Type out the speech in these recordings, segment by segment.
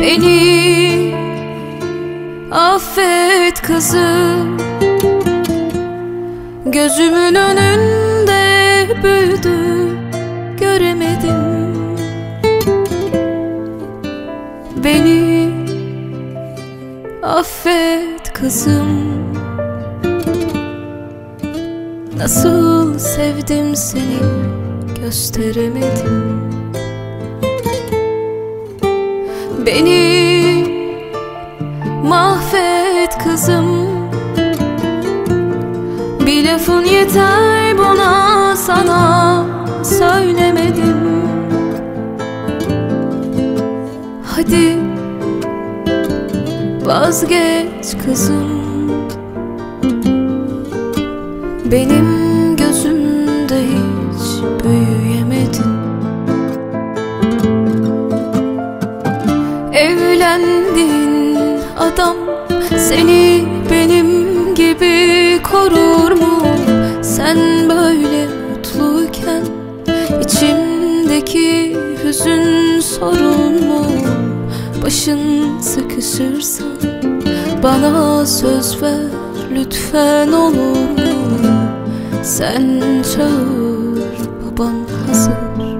Beni affet kızım, gözümün önünde büyüdü, göremedim. Beni affet kızım, nasıl sevdim seni gösteremedim. Beni mahvet kızım, bir lafın yeter buna, sana söylemedim. Hadi vazgeç kızım, benim gözümde hiç büyüyemedin. Evlendin adam seni benim gibi korur mu? Sen böyle mutluyken içimdeki hüzün sorun mu? Başın sıkışırsa bana söz ver lütfen, olur mu? Sen çağır, baban hazır.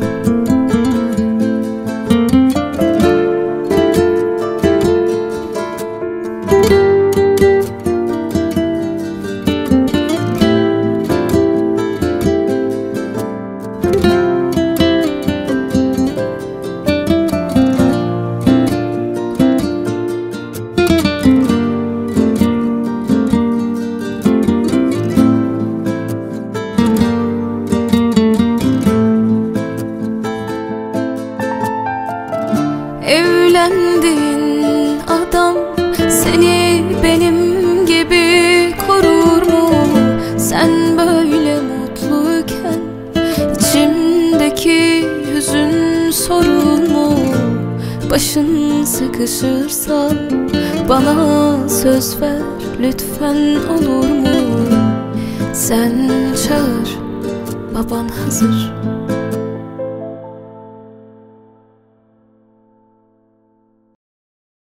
Evlendin adam seni benim gibi korur mu? Sen böyle mutluyken içimdeki hüzün sorun mu? Başın sıkışırsa bana söz ver lütfen, olur mu? Sen çağır, baban hazır.